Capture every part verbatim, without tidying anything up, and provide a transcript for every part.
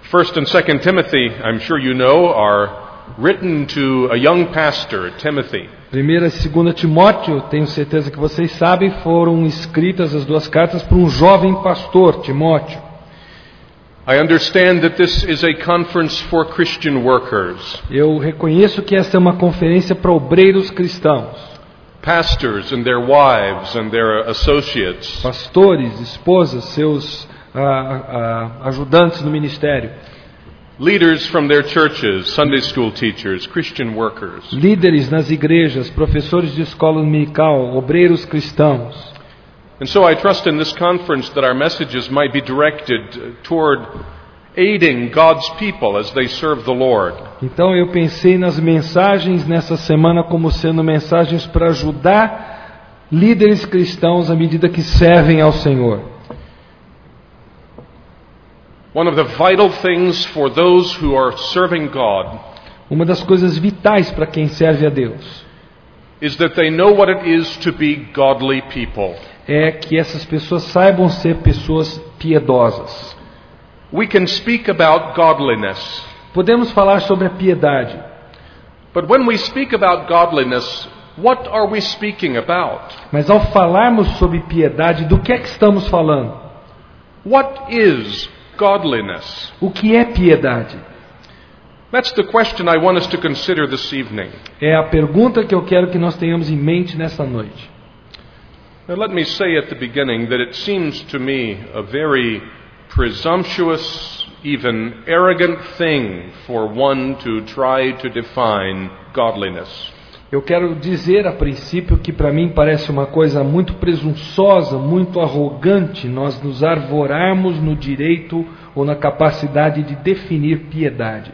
First and Second Timothy, I'm sure you know, are written to a young pastor, Timothy. Primeira e Segunda Timóteo, tenho certeza que vocês sabem, foram escritas as duas cartas para um jovem pastor, Timóteo. I understand that this is a conference for Christian workers. Eu reconheço que esta é uma conferência para obreiros cristãos. Pastors and their wives and their associates. Pastores, esposas, seus ah, ah, ajudantes no ministério. Leaders from their churches, Sunday school teachers, Christian workers. Líderes nas igrejas, professores de escola dominical, obreiros cristãos. And so I trust in this conference that our messages might be directed toward aiding God's people as they serve the Lord. Então eu pensei nas mensagens nessa semana como sendo mensagens para ajudar líderes cristãos à medida que servem ao Senhor. One of the vital things for those who are serving God Uma das coisas vitais para quem serve a Deus is that they know what it is to be godly people. é que essas pessoas saibam ser pessoas piedosas. We can speak about godliness, Podemos falar sobre a piedade, but when we speak about godliness, what are we speaking about? mas ao falarmos sobre piedade, do que é que estamos falando? What is godliness? O que é piedade? That's the question I want us to consider this evening. É a pergunta que eu quero que nós tenhamos em mente nessa noite. Now let me say at the beginning that it seems to me a very presumptuous, even arrogant thing for one to try to define godliness. Eu quero dizer a princípio que para mim parece uma coisa muito presunçosa, muito arrogante nós nos arvorarmos no direito ou na capacidade de definir piedade.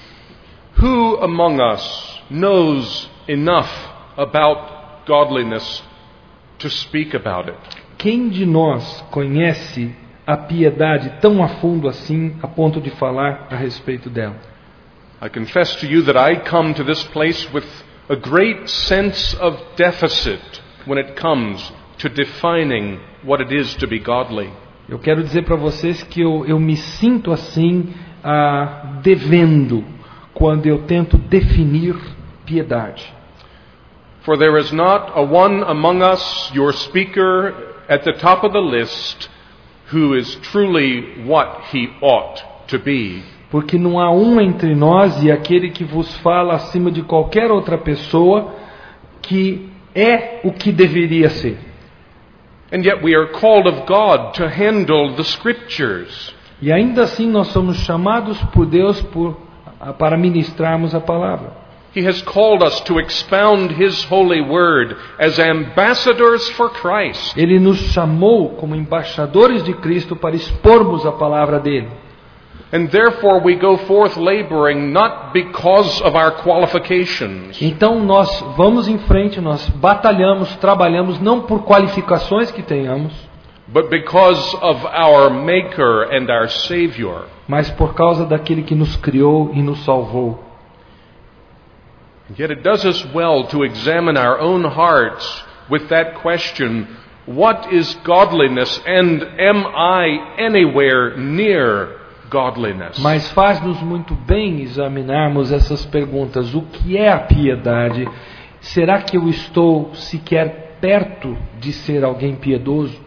Who among us knows enough about godliness to speak about it? Quem de nós conhece a piedade tão a fundo assim, a ponto de falar a respeito dela? I confess to you that I come to this place with a great sense of deficit when it comes to defining what it is to be godly. Eu quero dizer para vocês que eu, eu me sinto assim, ah, devendo, quando eu tento definir piedade. For there is not a one among us, your speaker at the top of the list, who is truly what he ought to be. Porque não há um entre nós e aquele que vos fala acima de qualquer outra pessoa que é o que deveria ser. And yet we are called of God to handle the scriptures. E ainda assim nós somos chamados por Deus por, para ministrarmos a palavra. He has called us to expound His holy word as ambassadors for Christ. Ele nos chamou como embaixadores de Cristo para expormos a palavra dele. And therefore we go forth laboring not because of our qualifications. Então nós vamos em frente, nós batalhamos, trabalhamos não por qualificações que tenhamos, but because of our Maker and our Savior. mas por causa daquele que nos criou e nos salvou. Yet it does us well to examine our own hearts with that question, what is godliness and am I anywhere near godliness? Mas faz-nos muito bem examinarmos essas perguntas. O que é a piedade? Será que eu estou sequer perto de ser alguém piedoso?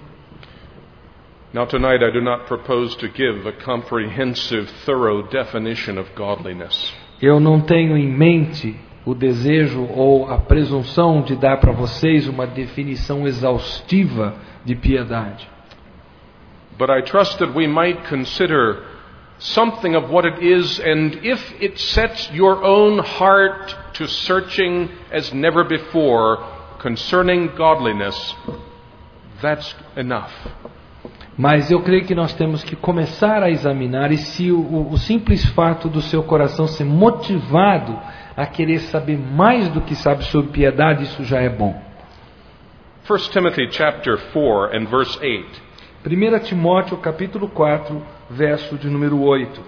Now tonight I do not propose to give a comprehensive, thorough definition of godliness. Eu não tenho em mente o desejo ou a presunção de dar para vocês uma definição exaustiva de piedade. But I trust that we might consider something of what it is, and if it sets your own heart to searching as never before concerning godliness, that's enough. Mas eu creio que nós temos que começar a examinar, e se o, o simples fato do seu coração ser motivado a querer saber mais do que sabe sobre piedade, isso já é bom. First Timothy chapter four and verse eight. primeira Timóteo capítulo quatro, verso de número oito.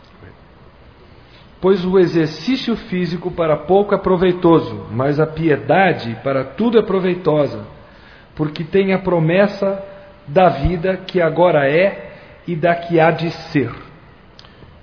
Pois o exercício físico para pouco é proveitoso, mas a piedade para tudo é proveitosa, porque tem a promessa da vida que agora é e da que há de ser.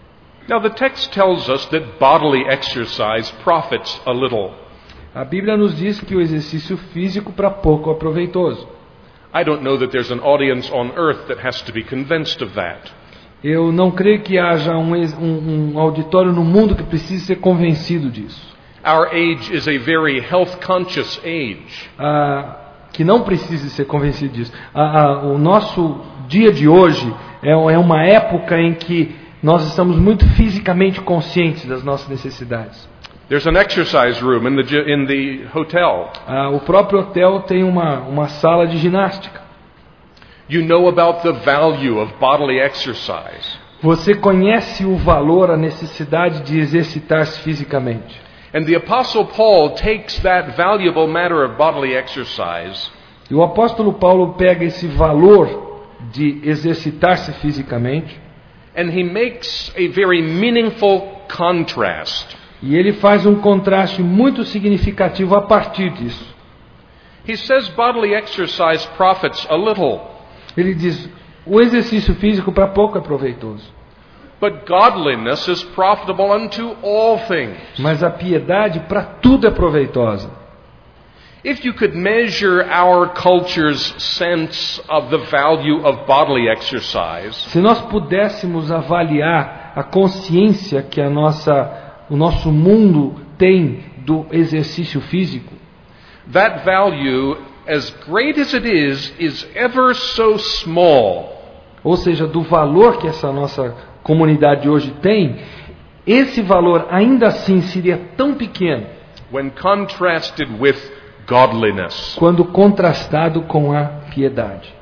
Now the text tells us that bodily exercise profits a little. A Bíblia nos diz que o exercício físico para pouco é proveitoso. I don't know that there's an audience on earth that has to be convinced of that. Eu não creio que haja um, um, um auditório no mundo que precise ser convencido disso. Our age is a very health-conscious age. Ah, que não precise ser convencido disso. Ah, ah, o nosso dia de hoje é, é uma época em que nós estamos muito fisicamente conscientes das nossas necessidades. There's an exercise room in the, in the hotel. Ah, o próprio hotel tem uma, uma sala de ginástica. You know about the value of bodily exercise. Você conhece o valor, a necessidade de exercitar-se fisicamente. And the Apostle Paul takes that valuable matter of bodily exercise E o apóstolo Paulo pega esse valor de exercitar-se fisicamente and he makes a very meaningful contrast. e ele faz um contraste muito significativo a partir disso. He says bodily exercise profits a little, Ele diz, o exercício físico para pouco é proveitoso, but godliness is profitable unto all things. mas a piedade para tudo é proveitosa. If you could measure our culture's sense of the value of bodily exercise, Se nós pudéssemos avaliar a consciência que a nossa, o nosso mundo tem do exercício físico, that value, as great as it is, is ever so small. ou seja, do valor que essa nossa comunidade hoje tem, esse valor ainda assim seria tão pequeno When contrasted with godliness. quando contrastado com a piedade.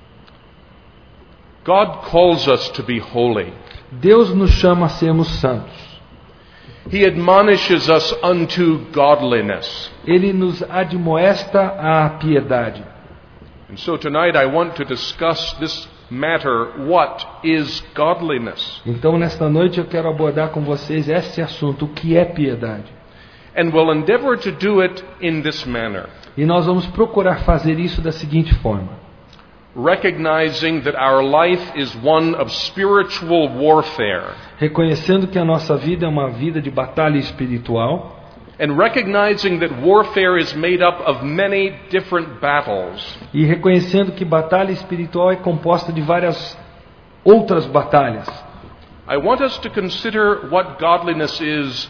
God calls us to be holy. Deus nos chama a sermos santos. He admonishes us unto godliness. Ele nos admoesta à piedade. And so tonight I want to discuss this matter, what is godliness? Então, nesta noite eu quero abordar com vocês esse assunto, o que é piedade. And we'll endeavor to do it in this manner, E nós vamos procurar fazer isso da seguinte forma: recognizing that our life is one of spiritual warfare, reconhecendo que a nossa vida é uma vida de batalha espiritual, and recognizing that warfare is made up of many different battles. e reconhecendo que batalha espiritual é composta de várias outras batalhas. I want us to consider what godliness is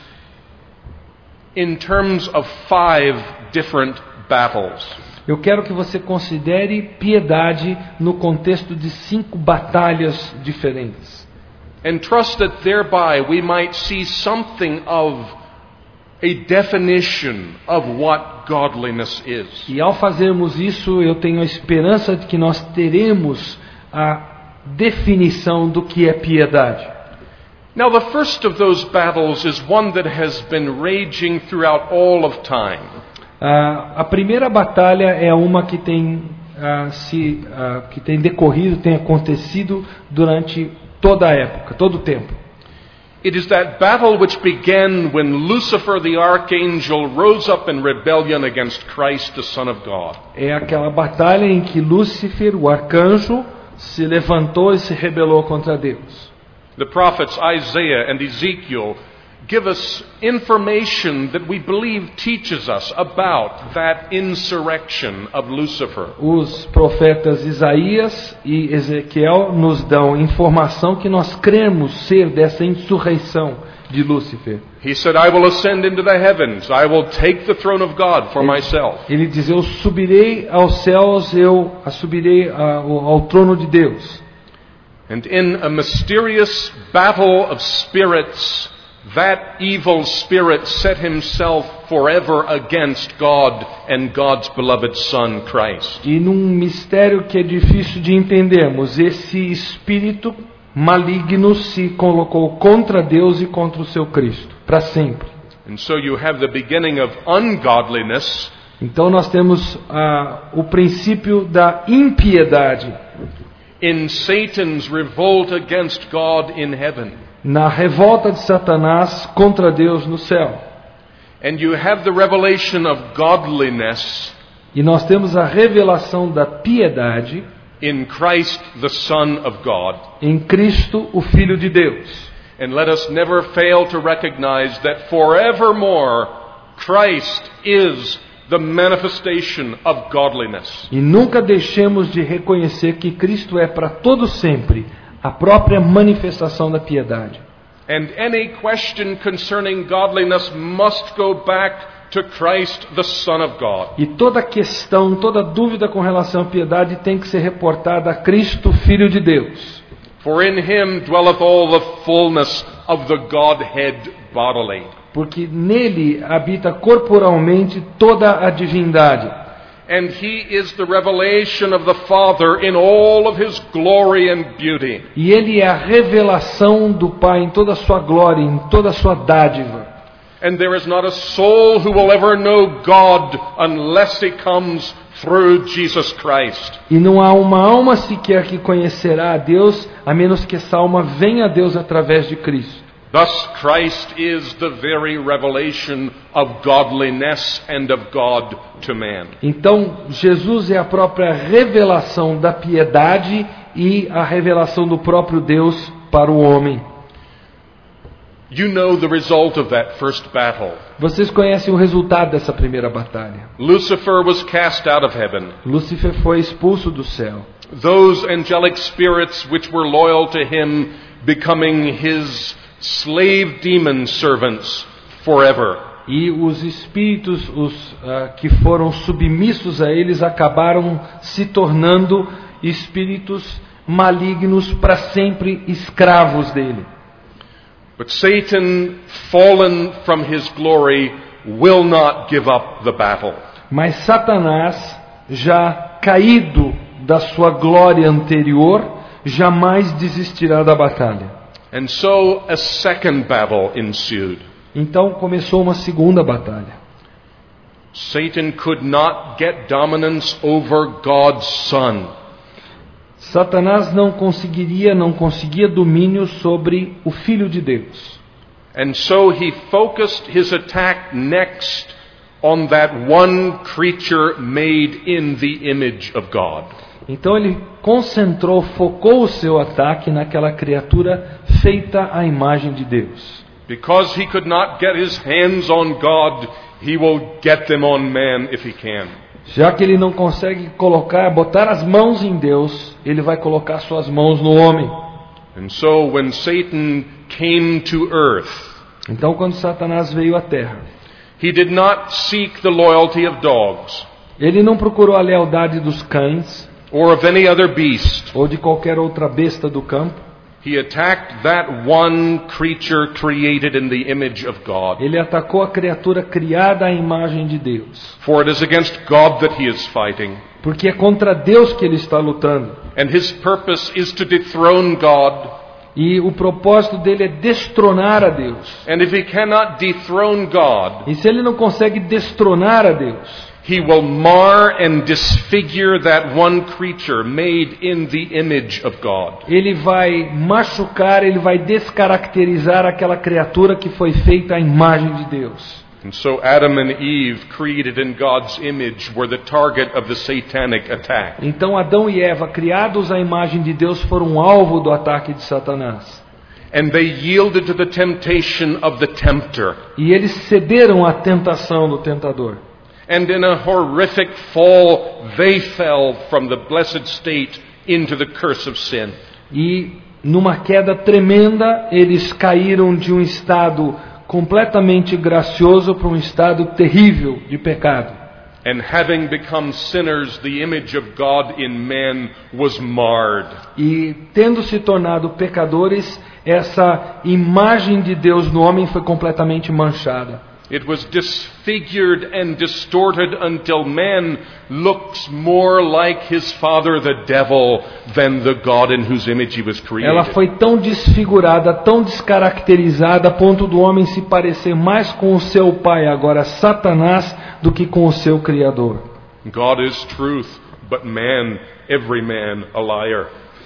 in terms of five different battles. Eu quero que você considere piedade no contexto de cinco batalhas diferentes. And trust that thereby we might see something of a definition of what godliness is. E ao fazermos isso, eu tenho a esperança de que nós teremos a definição do que é piedade. Now the first of those battles is one that has been raging throughout all of time. Ah, a primeira batalha é uma que tem, ah, se, ah, que tem decorrido, tem acontecido durante toda a época, todo o tempo. It is that battle which began when Lucifer the archangel rose up in rebellion against Christ the Son of God. É aquela batalha em que Lúcifer, o arcanjo, se levantou e se rebelou contra Deus. The prophets Isaiah and Ezekiel give us information that we believe teaches us about that insurrection of Lucifer. Os profetas Isaías e Ezequiel nos dão informação que nós cremos ser dessa insurreição de Lúcifer. He said, I will ascend into the heavens. I will take the throne of God for myself. Ele diz, eu subirei aos céus, eu subirei ao, ao trono de Deus. And in a mysterious battle of spirits, that evil spirit set himself forever against God and God's beloved Son, Christ. E num mistério que é difícil de entendermos, esse espírito maligno se colocou contra Deus e contra o seu Cristo, para sempre. And so you have the beginning of ungodliness. Então nós temos ah, o princípio da impiedade In Satan's revolt against God in heaven. na revolta de Satanás contra Deus no céu. And you have the revelation of godliness E nós temos a revelação da piedade in Christ the Son of God. em Cristo, o Filho de Deus. And let us never fail to recognize that forevermore Christ is the manifestation of godliness. E nunca deixemos de reconhecer que Cristo é para todo sempre a própria manifestação da piedade. And any question concerning godliness must go back to Christ, the Son of God. E toda questão, toda dúvida com relação à piedade tem que ser reportada a Cristo, Filho de Deus. For in him dwelleth all the fullness of the Godhead bodily. Porque nele habita corporalmente toda a divindade. And he is the revelation of the Father in all of his glory and beauty. E ele é a revelação do Pai em toda a sua glória, em toda a sua dádiva. And there is not a soul who will ever know God unless he comes through Jesus Christ. E não há uma alma sequer que conhecerá a Deus, a menos que essa alma venha a Deus através de Cristo. Thus Christ is the very revelation of godliness and of God to man. Então, Jesus é a própria revelação da piedade e a revelação do próprio Deus para o homem. You know the result of that first battle. Vocês conhecem o resultado dessa primeira batalha. Lucifer was cast out of heaven. Lúcifer foi expulso do céu. Those angelic spirits which were loyal to him becoming his slave demon servants forever. E os espíritos os, uh, que foram submissos a eles acabaram se tornando espíritos malignos para sempre, escravos dele. But Satan, fallen from his glory, will not give up the battle. Mas Satanás, já caído da sua glória anterior, jamais desistirá da batalha. And so a second battle ensued. Então começou uma segunda batalha. Satan could not get dominance over God's Son. Satanás não conseguiria, não conseguia domínio sobre o Filho de Deus. And so he focused his attack next on that one creature made in the image of God. Então ele concentrou, focou o seu ataque naquela criatura feita à imagem de Deus. Because he could not get his hands on God, he will get them on man if he can. Já que ele não consegue colocar, botar as mãos em Deus, ele vai colocar suas mãos no homem. And so when Satan came to earth, então quando Satanás veio à terra, he did not seek the loyalty of dogs, ele não procurou a lealdade dos cães, or of any other beast. ou de qualquer outra besta do campo. He attacked that one creature created in the image of God. Ele atacou a criatura criada à imagem de Deus. For it is against God that he is fighting. Porque é contra Deus que ele está lutando. And his purpose is to dethrone God. E o propósito dele é destronar a Deus. And if he cannot dethrone God, E se ele não consegue destronar a Deus, he will mar and disfigure that one creature made in the image of God. ele vai machucar, ele vai descaracterizar aquela criatura que foi feita à imagem de Deus. And so Adam and Eve, created in God's image, were the target of the satanic attack. Então Adão e Eva, criados à imagem de Deus, foram alvo do ataque de Satanás. And they yielded to the temptation of the tempter. E eles cederam à tentação do tentador. And in a horrific fall, they fell from the blessed state into the curse of sin. E numa queda tremenda, eles caíram de um estado completamente gracioso para um estado terrível de pecado. And having become sinners, the image of God in man was marred. E tendo se tornado pecadores, essa imagem de Deus no homem foi completamente manchada. It was disfigured and distorted until man looks more like his father, the devil, than the God in whose image he was created. Ela foi tão desfigurada, tão descaracterizada, a ponto do homem se parecer mais com o seu pai, agora Satanás, do que com o seu Criador. God is truth, but man, every man, a liar.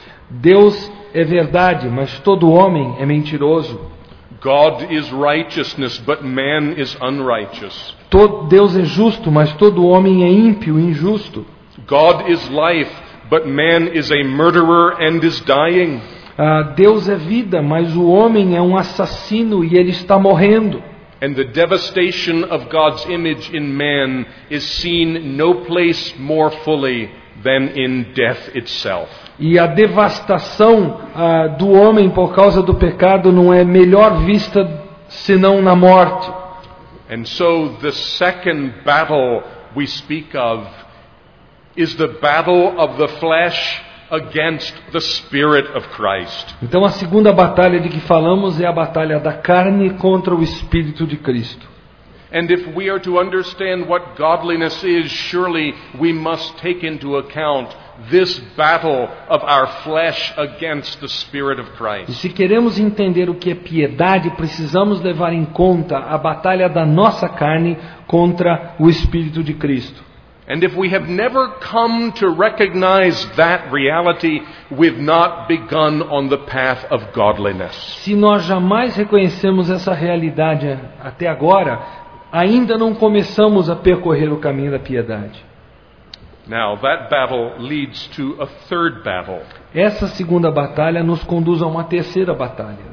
Deus é verdade, mas todo homem é mentiroso. God is righteousness, but man is unrighteous. Todo, Deus é justo, mas todo homem é ímpio, injusto. God is life, but man is a murderer and is dying. Ah, Deus é vida, mas o homem é um assassino e ele está morrendo. And the devastation of God's image in man is seen no place more fully than in death itself. E a devastação ah, do homem por causa do pecado não é melhor vista senão na morte. And so the second battle we speak of is the battle of the flesh against the Spirit of Christ. Então a segunda batalha de que falamos é a batalha da carne contra o Espírito de Cristo. And if we are to understand what godliness is, surely we must take into account this battle of our flesh against the Spirit of E Christ. se queremos entender o que é piedade, precisamos levar em conta a batalha da nossa carne contra o Espírito de Cristo. And if we have never come to recognize that reality, we've not begun on the path of godliness. Se nós jamais reconhecemos essa realidade até agora, ainda não começamos a percorrer o caminho da piedade. Now, that battle leads to a third battle. Essa segunda batalha nos conduz a uma terceira batalha.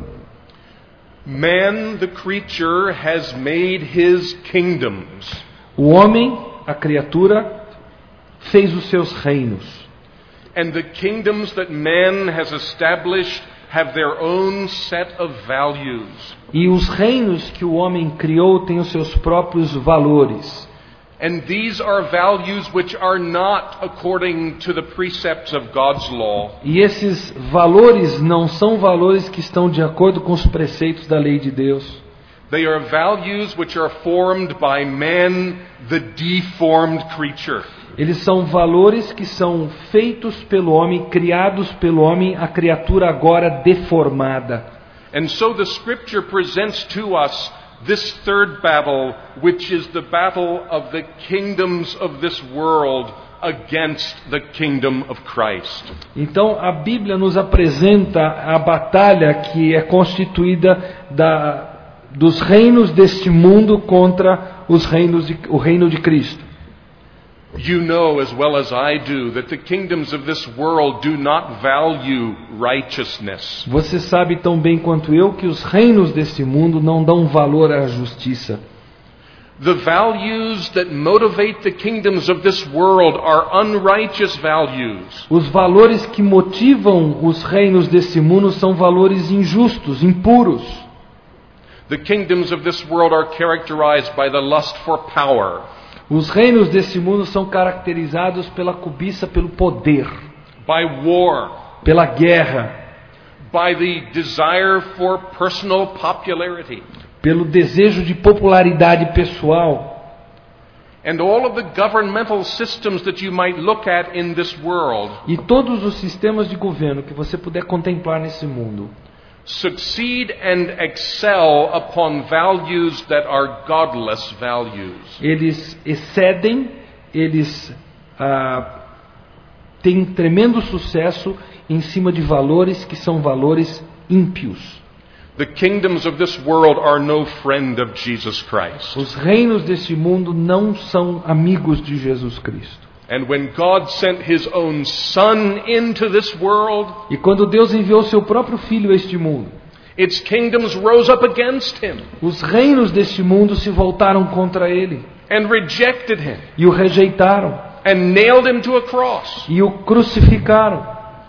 Man, the creature, has made his kingdoms. O homem, a criatura, fez os seus reinos. And the kingdoms that man has established have their own set of values. E os reinos que o homem criou têm os seus próprios valores. And these are values which are not according to the precepts of God's law. E esses valores não são valores que estão de acordo com os preceitos da lei de Deus. They are values which are formed by man, the deformed creature. Eles são valores que são feitos pelo homem, criados pelo homem, a criatura agora deformada. And so the scripture presents to us this third battle, which is the battle of the kingdoms of this world against the kingdom of Christ. Então a Bíblia nos apresenta a batalha que é constituída da, dos reinos deste mundo contra os reinos de, o reino de Cristo. You know as well as I do that the kingdoms of this world do not value righteousness. Você sabe tão bem quanto eu que os reinos deste mundo não dão valor à justiça. The values that motivate the kingdoms of this world are unrighteous values. Os valores que motivam os reinos deste mundo são valores injustos, impuros. The kingdoms of this world are characterized by the lust for power. Os reinos deste mundo são caracterizados pela cobiça pelo poder, by war, pela guerra, by the desire for personal popularity, pelo desejo de popularidade pessoal. And all of the governmental systems that you might look at in this world E todos os sistemas de governo que você puder contemplar nesse mundo succeed and excel upon values that are godless values. Eles excedem, eles ah, têm tremendo sucesso em cima de valores que são valores ímpios. The kingdoms of this world are no friend of Jesus Christ. Os reinos deste mundo não são amigos de Jesus Cristo. And when God sent His own Son into this world, E quando Deus enviou seu próprio Filho a este mundo, its kingdoms rose up against Him os reinos deste mundo se voltaram contra Ele and rejected Him e o rejeitaram and nailed Him to a cross, e o crucificaram,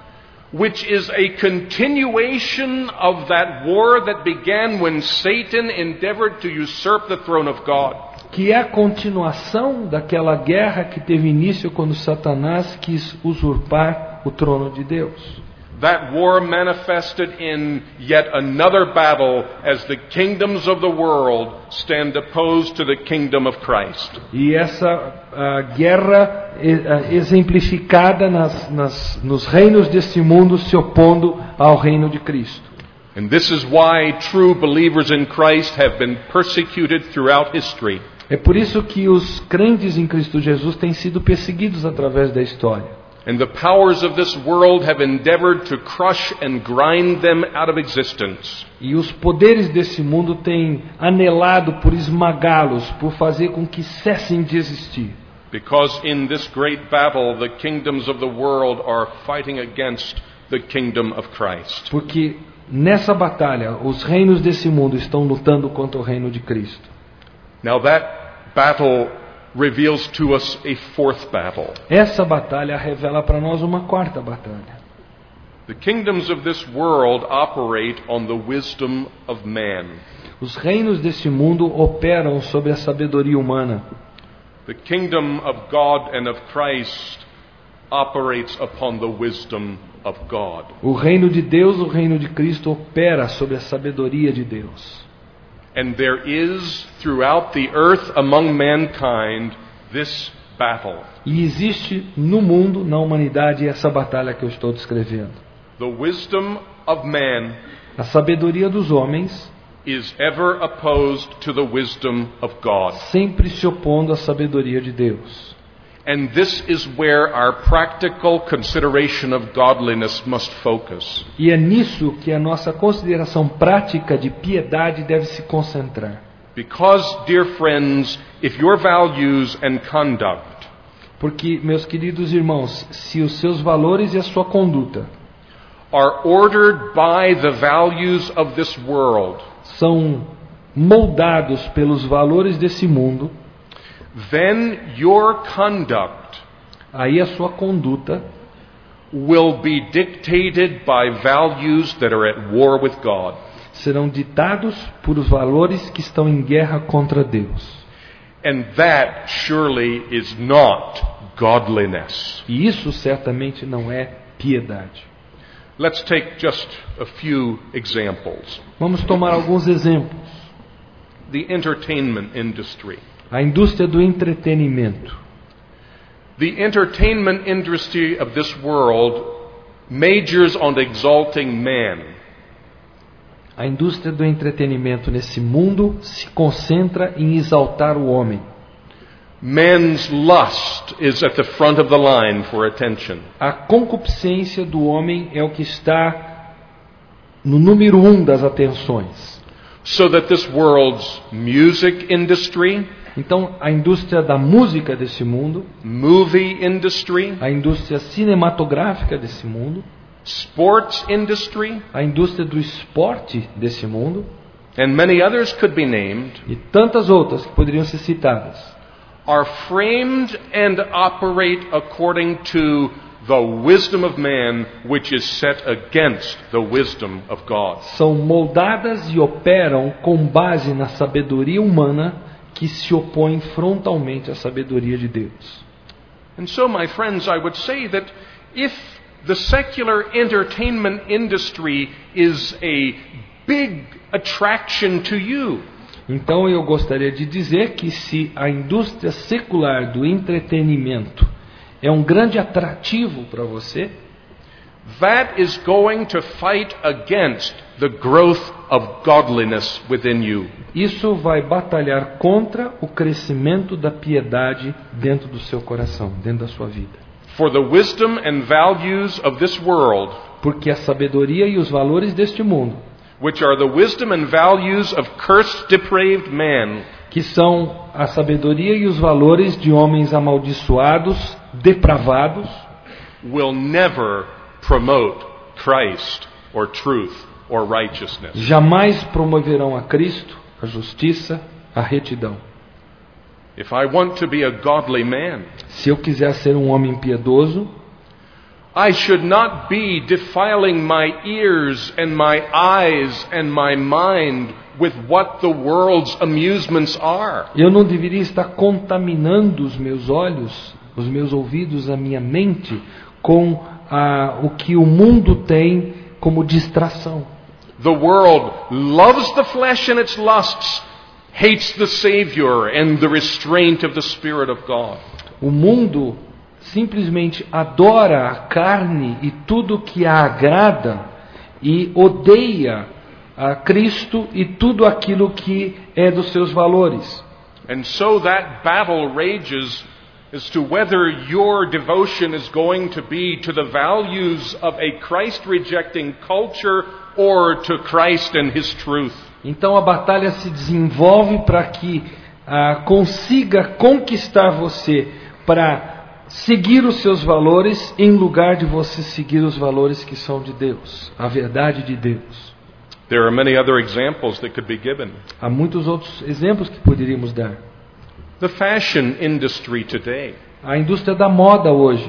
which is a continuation of that war that began when Satan endeavored to usurp the throne of God. que é a continuação daquela guerra que teve início quando Satanás quis usurpar o trono de Deus. That war manifested in yet another battle as the kingdoms of the world stand opposed to the kingdom of Christ. E essa uh, guerra uh, exemplificada nas, nas, nos reinos deste mundo se opondo ao reino de Cristo. And this is why true believers in Christ have been persecuted throughout history. É por isso que os crentes em Cristo Jesus têm sido perseguidos através da história. And the powers of this world have endeavored to crush and grind them out of existence. E os poderes desse mundo têm anelado por esmagá-los, por fazer com que cessem de existir. Because in this great battle, the kingdoms of the world are fighting against the kingdom of Christ. Porque nessa batalha, os reinos desse mundo estão lutando contra o reino de Cristo. Now that battle reveals to us a fourth battle. Essa batalha revela para nós uma quarta batalha. The kingdoms of this world operate on the wisdom of man. Os reinos desse mundo operam sobre a sabedoria humana. The kingdom of God and of Christ operates upon the wisdom of God. O reino de Deus, o reino de Cristo opera sobre a sabedoria de Deus. And there is throughout the earth among mankind this battle. E existe no mundo, na humanidade, essa batalha que eu estou descrevendo. The wisdom of man A sabedoria dos homens is ever opposed to the wisdom of God. sempre se opondo à sabedoria de Deus. And this is where our practical consideration of godliness must focus. E é nisso que a nossa consideração prática de piedade deve se concentrar. Because, dear friends, if your values and conduct Porque, meus queridos irmãos, se os seus valores e a sua conduta are ordered by the values of this world, são moldados pelos valores desse mundo, then your conduct aí a sua conduta will be dictated by values that are at war with God. serão ditados por valores que estão em guerra contra Deus. And that surely is not godliness. E isso certamente não é piedade. Let's take just a few examples. Vamos tomar alguns exemplos. The entertainment industry. A indústria do entretenimento. The entertainment industry of this world majors on exalting man. A indústria do entretenimento nesse mundo se concentra em exaltar o homem. Man's lust is at the front of the line for attention. A concupiscência do homem é o que está no número um das atenções. So that this world's music industry, Então, a indústria da música desse mundo, movie industry, a indústria cinematográfica desse mundo, sports industry, a indústria do esporte desse mundo, and many others could be named, e tantas outras que poderiam ser citadas, are framed and operate according to the wisdom of man, which is set against the wisdom of God. são moldadas e operam com base na sabedoria humana que se opõe frontalmente à sabedoria de Deus. And so, my friends, I would say that if the secular entertainment industry is a big attraction to you, Então eu gostaria de dizer que se a indústria secular do entretenimento é um grande atrativo para você, that is going to fight against the growth of godliness within you. isso vai batalhar contra o crescimento da piedade dentro do seu coração, dentro da sua vida. For the wisdom and values of this world, Porque a sabedoria e os valores deste mundo, which are the wisdom and values of cursed, depraved man, que são a sabedoria e os valores de homens amaldiçoados, depravados, will never promote Christ or truth or righteousness. jamais promoverão a Cristo, a justiça, a retidão. If I want to be a godly man, Se eu quiser ser um homem piedoso, I should not be defiling my ears and my eyes and my mind with what the world's amusements are. eu não deveria estar contaminando os meus olhos, os meus ouvidos, a minha mente com ah, o que o mundo tem como distração. The world loves the flesh and its lusts, hates the Savior and the restraint of the Spirit of God. O mundo simplesmente adora a carne e tudo que a agrada e odeia a Cristo e tudo aquilo que é dos seus valores. And so that battle rages as to whether your devotion is going to be to the values of a Christ-rejecting culture or to Christ and His truth. Então a batalha se desenvolve para que ah, consiga conquistar você para seguir os seus valores em lugar de você seguir os valores que são de Deus, a verdade de Deus. There are many other examples that could be given. Há muitos outros exemplos que poderíamos dar. The fashion industry today, A indústria da moda hoje,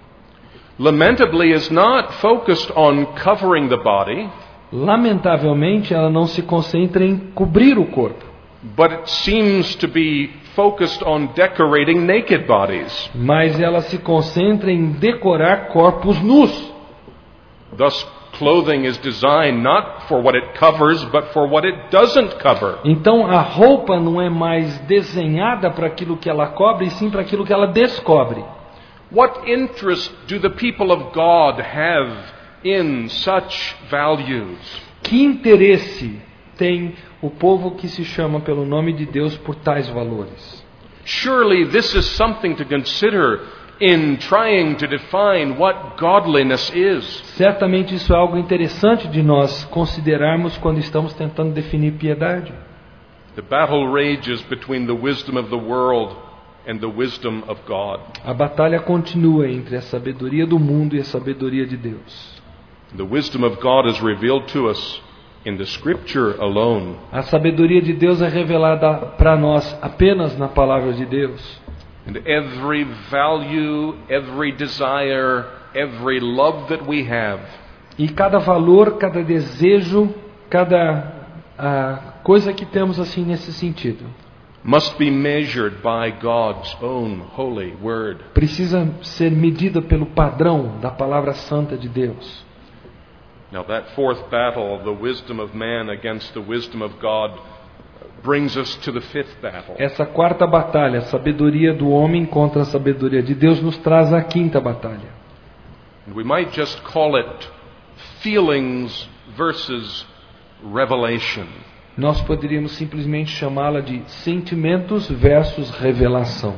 lamentably, is not focused on covering the body, lamentavelmente, ela não se concentra em cobrir o corpo, but it seems to be focused on decorating naked bodies. mas ela se concentra em decorar corpos nus. Thus, clothing is designed not for what it covers, but for what it doesn't cover. Então a roupa não é mais desenhada para aquilo que ela cobre, e sim para aquilo que ela descobre. What interest do the people of God have in such values? Que interesse tem o povo que se chama pelo nome de Deus por tais valores? Surely this is something to consider in trying to define what godliness is. Certamente isso é algo interessante de nós considerarmos quando estamos tentando definir piedade. The battle rages between the wisdom of the world and the wisdom of God. A batalha continua entre a sabedoria do mundo e a sabedoria de Deus. The wisdom of God is revealed to us in the Scripture alone. A sabedoria de Deus é revelada para nós apenas na palavra de Deus. And every value, every desire, every love that we have E cada valor, cada desejo, cada ah, coisa que temos assim nesse sentido, must be measured by God's own holy word. precisa ser medida pelo padrão da palavra santa de Deus. Now that fourth battle, the wisdom of man against the wisdom of God, brings us to the fifth battle. Essa quarta batalha, a sabedoria do homem contra a sabedoria de Deus, nos traz a quinta batalha. And we might just call it feelings versus revelation. Nós poderíamos simplesmente chamá-la de sentimentos versus revelação.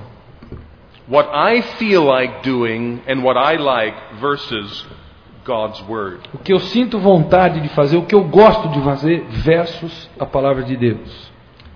What I feel like doing and what I like versus God's word. O que eu sinto vontade de fazer, o que eu gosto de fazer versus a palavra de Deus.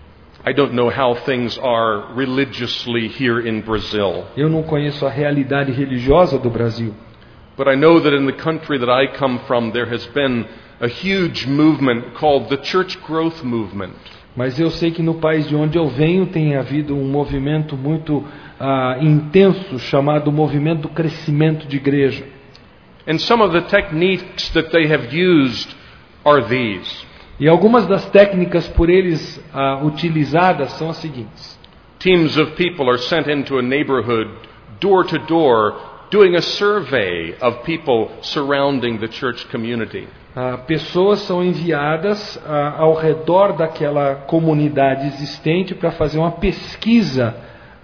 I don't know how things are religiously here in Brazil, Eu não conheço a realidade religiosa do Brasil, but I know that in the country that I come from there has been a huge movement called the Church Growth Movement. mas eu sei que no país de onde eu venho tem havido um movimento muito ah, intenso chamado movimento do crescimento de igreja. And some of the techniques that they have used are these. E algumas das técnicas por eles ah, utilizadas são as seguintes. Teams of people are sent into a neighborhood, door to door, doing a survey of people surrounding the church community. Ah, pessoas são enviadas ah, ao redor daquela comunidade existente para fazer uma pesquisa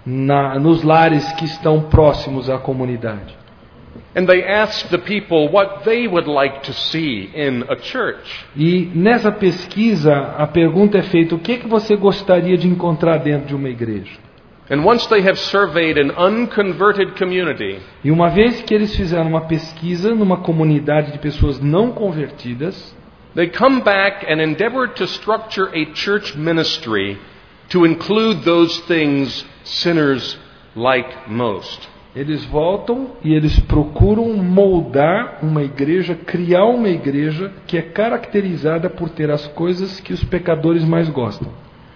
na, nos lares que estão próximos à comunidade. And they ask the people what they would like to see in a church. E nessa pesquisa a pergunta é feita: o que é que você gostaria de encontrar dentro de uma igreja? And once they have surveyed an unconverted community, E uma vez que eles fizeram uma pesquisa numa comunidade de pessoas não convertidas, they come back and endeavor to structure a church ministry to include those things sinners like most. eles voltam e eles procuram moldar uma igreja, criar uma igreja que é caracterizada por ter as coisas que os pecadores mais gostam.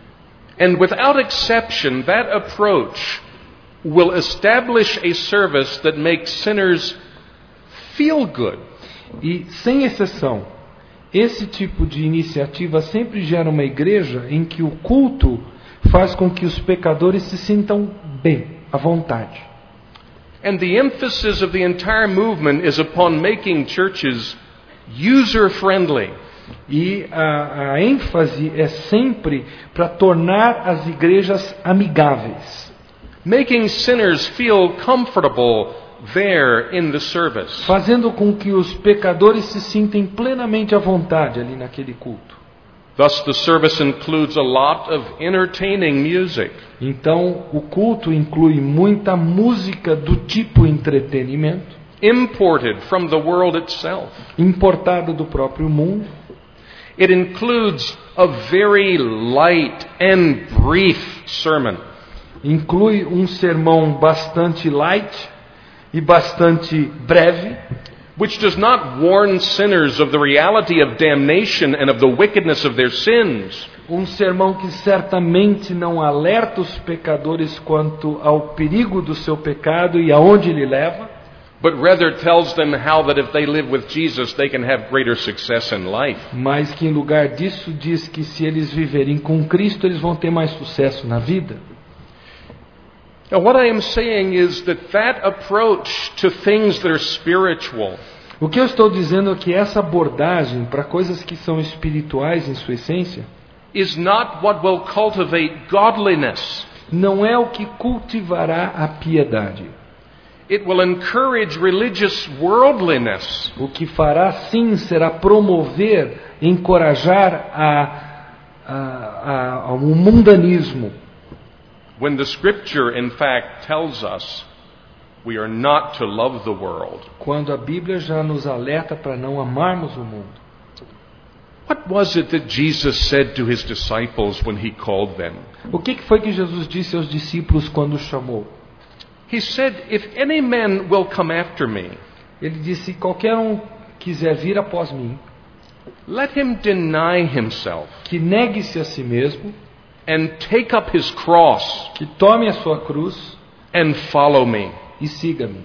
And without exception, that approach will establish a service that makes sinners feel good. E, sem exceção, esse tipo de iniciativa sempre gera uma igreja em que o culto faz com que os pecadores se sintam bem, à vontade. And the emphasis of the entire movement is upon making churches user-friendly. E a, a ênfase é sempre para tornar as igrejas amigáveis, Making sinners feel comfortable there in the service. fazendo com que os pecadores se sintem plenamente à vontade ali naquele culto. Thus the service includes a lot of entertaining music. Então, o culto inclui muita música do tipo entretenimento, Imported from the world itself. importada do próprio mundo. It includes a very light and brief sermon. Inclui um sermão bastante light e bastante breve, which does not warn sinners of the reality of damnation and of the wickedness of their sins, um sermão que certamente não alerta os pecadores quanto ao perigo do seu pecado e aonde ele leva, but rather tells them how that if they live with Jesus, they can have greater success in life. mas que em lugar disso diz que se eles viverem com Cristo, eles vão ter mais sucesso na vida. Now, what I am saying is that that approach to things that are spiritual O que eu estou dizendo é que essa abordagem para coisas que são espirituais em sua essência is not what will cultivate godliness. não é o que cultivará a piedade. It will encourage religious worldliness. O que fará sim será promover, encorajar a, a, a, ao mundanismo. When the Scripture, in fact, tells us we are not to love the world. Quando a Bíblia já nos alerta para não amarmos o mundo. What was it that Jesus said to his disciples when he called them? O que que foi que Jesus disse aos discípulos quando os chamou? He said, "If any man will come after me, Ele disse: qualquer um quiser vir após mim, let him deny himself que negue-se a si mesmo, and take up his cross que tome a sua cruz and follow me." e siga-me.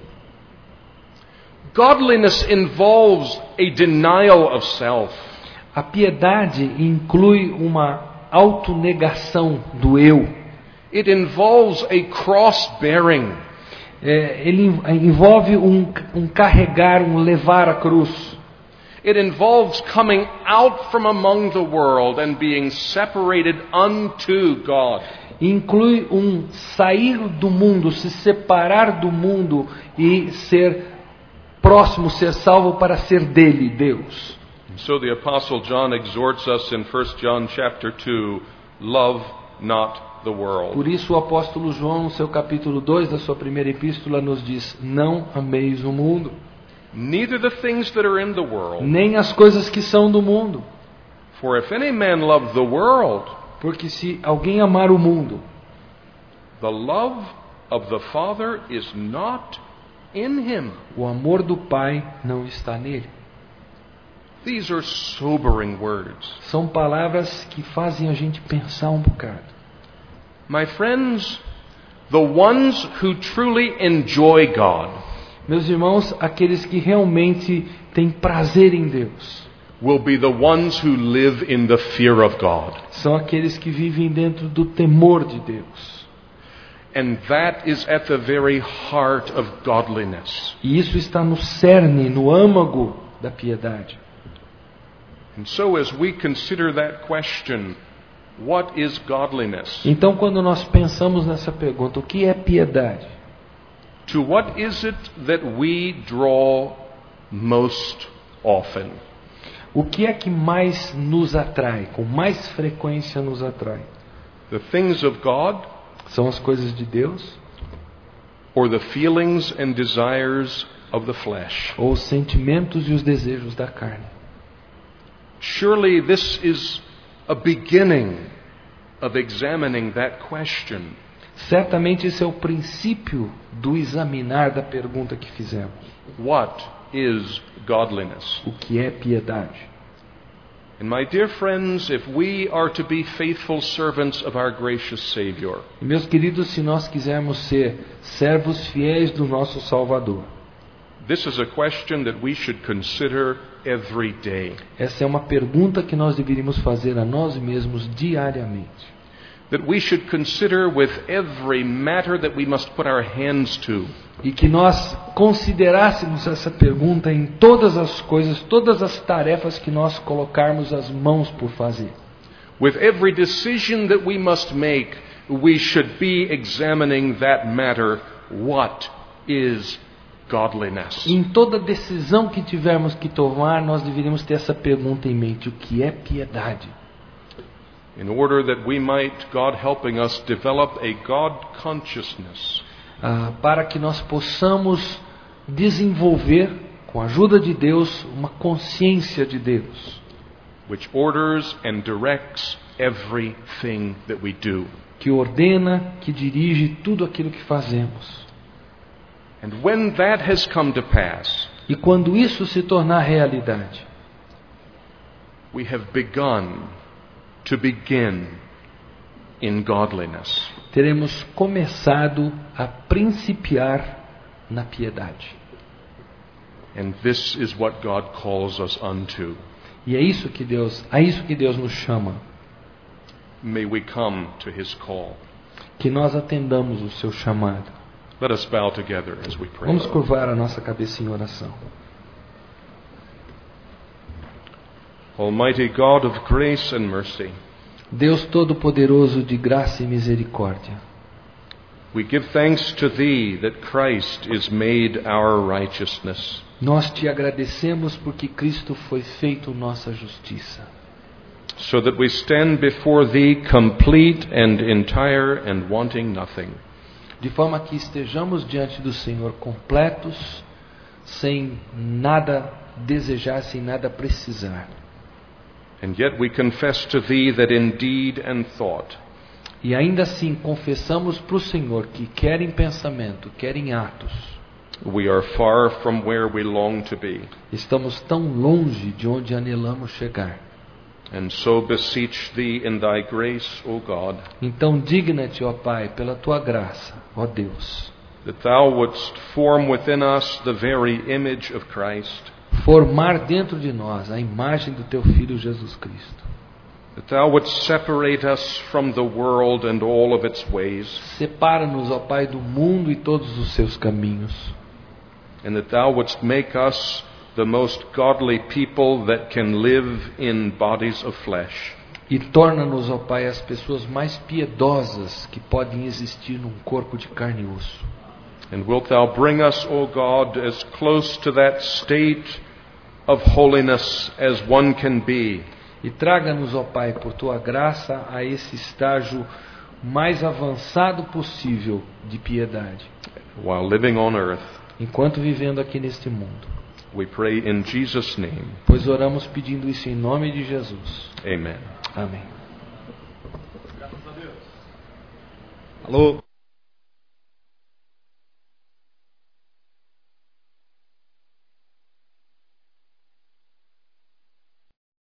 Godliness involves a denial of self. A piedade inclui uma autonegação do eu. It involves a cross-bearing. É, ele envolve um, um carregar, um levar a cruz. It involves coming out from among the world and being separated unto God. Inclui um sair do mundo, se separar do mundo e ser próximo, ser salvo para ser dele, Deus. And so the Apostle John exhorts us in First John chapter two, love not the world. Por isso o apóstolo João, no seu capítulo dois da sua primeira epístola, nos diz: não ameis o mundo, Neither the things that are in the world. nem as coisas que são do mundo. For if any man love the world, Porque se alguém amar o mundo, the love of the Father is not in him. o amor do Pai não está nele. These are sobering words. São palavras que fazem a gente pensar um bocado. My friends, the ones who truly enjoy God Meus irmãos, aqueles que realmente têm prazer em Deus will be the ones who live in the fear of God. são aqueles que vivem dentro do temor de Deus. And that is at the very heart of godliness. E isso está no cerne, no âmago da piedade. And so as we consider that question, what is godliness? Então, quando nós pensamos nessa pergunta, o que é piedade? To what is it that we draw most often? O que é que mais nos atrai, com mais frequência nos atrai? The things of God São as coisas de Deus or the feelings and desires of the flesh? ou os sentimentos e os desejos da carne? Surely this is a beginning of examining that question. Certamente esse é o princípio do examinar da pergunta que fizemos. What is godliness? O que é piedade? And my dear friends, if we are to be faithful servants of our gracious Savior, E meus queridos, se nós quisermos ser servos fiéis do nosso Salvador, this is a question that we should consider every day. essa é uma pergunta que nós deveríamos fazer a nós mesmos diariamente. That we should consider with every matter that we must put our hands to. E que nós considerássemos essa pergunta em todas as coisas, todas as tarefas que nós colocarmos as mãos por fazer. With every decision that we must make, we should be examining that matter. What is godliness? Em toda decisão que tivermos que tomar, nós deveríamos ter essa pergunta em mente: o que é piedade? In order that we might, God helping us, develop a God consciousness. Ah, para que nós possamos desenvolver, com a ajuda de Deus, uma consciência de Deus, Which orders and directs everything that we do. que ordena, que dirige tudo aquilo que fazemos. And when that has come to pass, E quando isso se tornar realidade, we have begun to begin in godliness. teremos começado a principiar na piedade. And this is what God calls us unto. E é isso que Deus, a isso que Deus nos chama, May we come to His call. que nós atendamos o seu chamado. Let us bow together as we pray. Vamos curvar a nossa cabeça em oração. Almighty God of grace and mercy, Deus Todo-Poderoso de graça e misericórdia, we give thanks to Thee that Christ is made our righteousness. nós te agradecemos porque Cristo foi feito nossa justiça, So that we stand before Thee complete and entire and wanting nothing. de forma que estejamos diante do Senhor completos, sem nada desejar, sem nada precisar. And yet we confess to Thee that in deed and thought E ainda assim confessamos para o Senhor que quer em pensamento, quer em atos, we are far from where we long to be. estamos tão longe de onde anelamos chegar. And so beseech Thee in Thy grace, O God, Então digna-te, ó Pai, pela tua graça, ó Deus, that Thou wouldst form within us the very image of Christ, formar dentro de nós a imagem do teu Filho Jesus Cristo. that Thou wouldst separate us from the world and all of its ways, Separa-nos, ó Pai, do mundo e todos os seus caminhos. and that Thou wouldst make us the most godly people that can live in bodies of flesh. E torna-nos, ó Pai, as pessoas mais piedosas que podem existir num corpo de carne e osso. And wilt Thou bring us, O God, as close to that state of holiness as one can be, E traga-nos, ó Pai, por tua graça, a esse estágio mais avançado possível de piedade, while living on earth. enquanto vivendo aqui neste mundo. We pray in Jesus' name. Pois oramos pedindo isso em nome de Jesus. Amen. Amém. Alô?